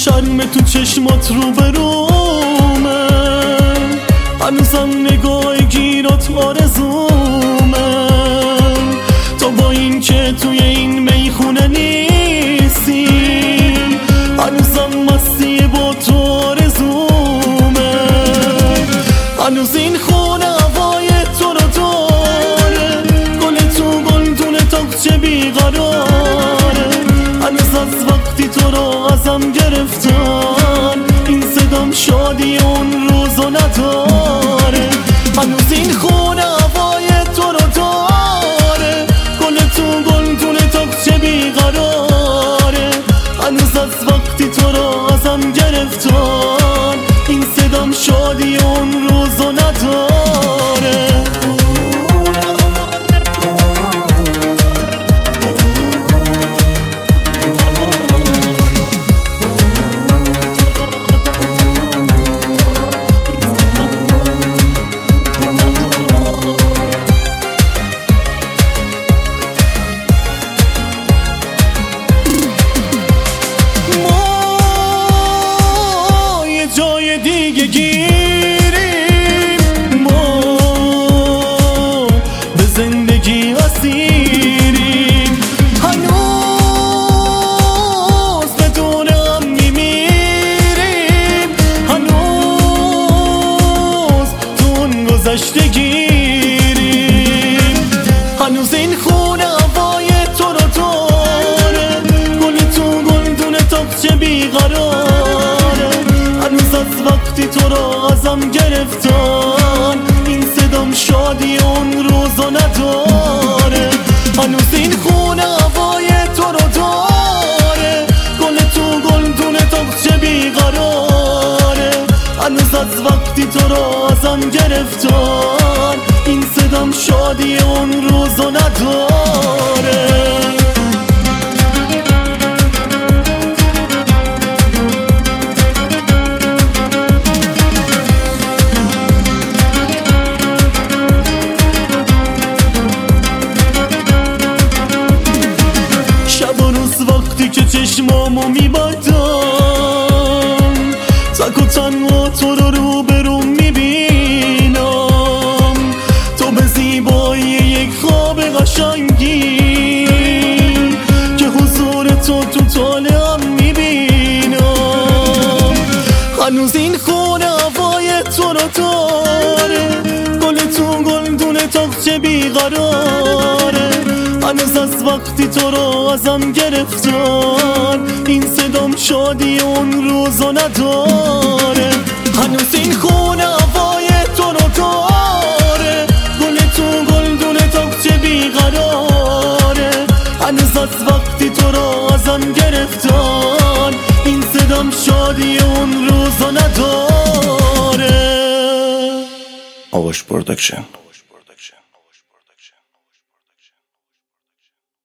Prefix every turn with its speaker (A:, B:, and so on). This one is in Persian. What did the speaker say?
A: شرم تو چشمات رو برومه، هنوزم نگاه گیرات آرزومه. تو با این که توی این میخونه نیستی، هنوزم مستی با تو آرزومه. هنوز این خونه هوای تو رو داره، گل تو گلدون تاقچه بیقراره. هنوز از وقتی تو رو ازم گرفتن، این صدام شادی اون روزو نداره. هنوز این خونه هوای تو رو داره، گل تو گلدون تاقچه بیقراره. هنوز از وقتی تو رو ازم گرفتن، این صدام شادی اون روزو نداره. جای دیگه گیریم، ما به زندگی اسیریم. هنوز بدون هم میمیریم، هنوز تو اون گذشته گیریم. هنوز این خونه هوای تو رو داره، گل تو گلدون تاقچه بیقراره. هنوز از وقتی تو رو ازم گرفتن، این صدام شادی اون روزو نداره. هنوز این خونه هوای تو رو داره، گل تو گلدون تاقچه بیقراره. هنوز از وقتی تو رو ازم گرفتن، این صدام شادی اون روزو نداره. وقتی که چشمامو میبندم، تک و تنها تو رو روبروم میبینم. تو به زیبایی یک خواب قشنگی، که حضور تو طالعم میبینم. هنوز این خونه هوای تو رو داره، گل تو گلدون تاقچه بیقراره. هنوز از وقتی تو رو ازم گرفتن، این صدام شادی اون روزو نداره. هنوز این خونه هوای تو رو داره، گل تو گلدون تاقچه بیقراره. هنوز از وقتی تو رو ازم گرفتن، این صدام شادی اون روزو نداره.
B: آواش پروداکشن.